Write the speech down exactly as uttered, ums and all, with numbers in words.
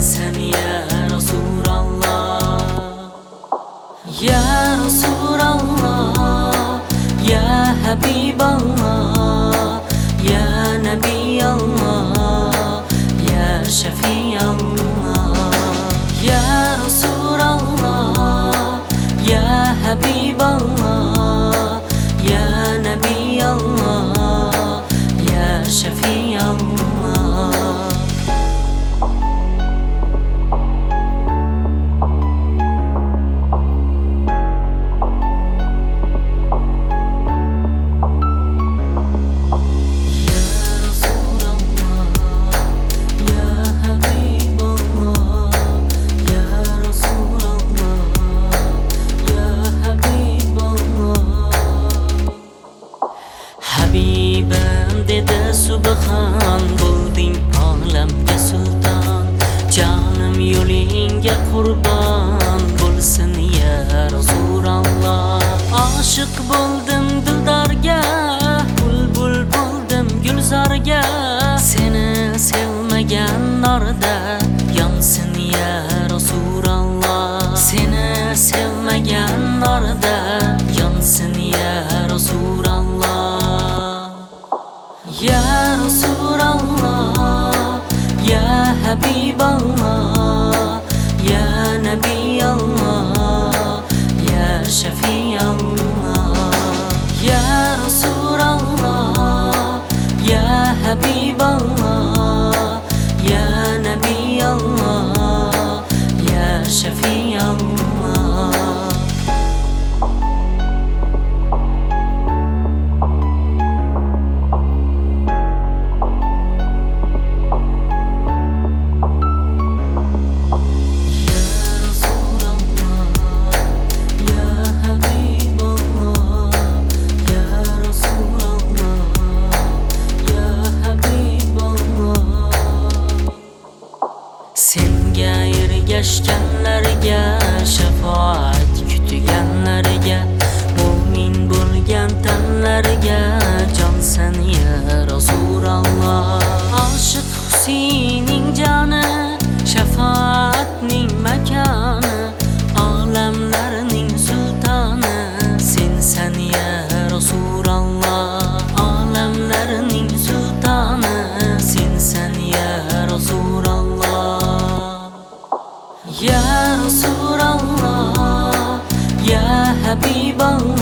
sen ya Resulallah. Ya Resulallah, ya Habiballah, ya Nebiyallah, ya Şefiallah. Ya Resulallah, ya Habiballah, ya Nebiyallah, ya Şefiallah. Habibim dedi subhan, bo'lding olamga sulton. Jonim yo'lingga qurbon bo'lsin ya Rasululloh. Oshiq bo'ldim dildarga, bulbul bo'ldim gulzorga. Seni sevmagan norda yonsin ya Rasululloh. Seni sevmagan norda yonsin ya Rasululloh. Ya Resulallah, ya Habiballah, ya Nebiyallah, ya Şefiallah. Ya Resulallah, ya Habiballah, ya Nebiyallah, ya Şefiallah. Senga ergashganlarga, shafoat kutganlarga, mu'min bo'lgan tanlarga jonsan ya Rasululloh. Oshiq Huseyning joni, shafoatning makoni, olamlarning sultoni sensan ya Rasululloh. Olamlarning sultoni sensan ya Rasululloh. Ya Resulallah, ya Habiballah,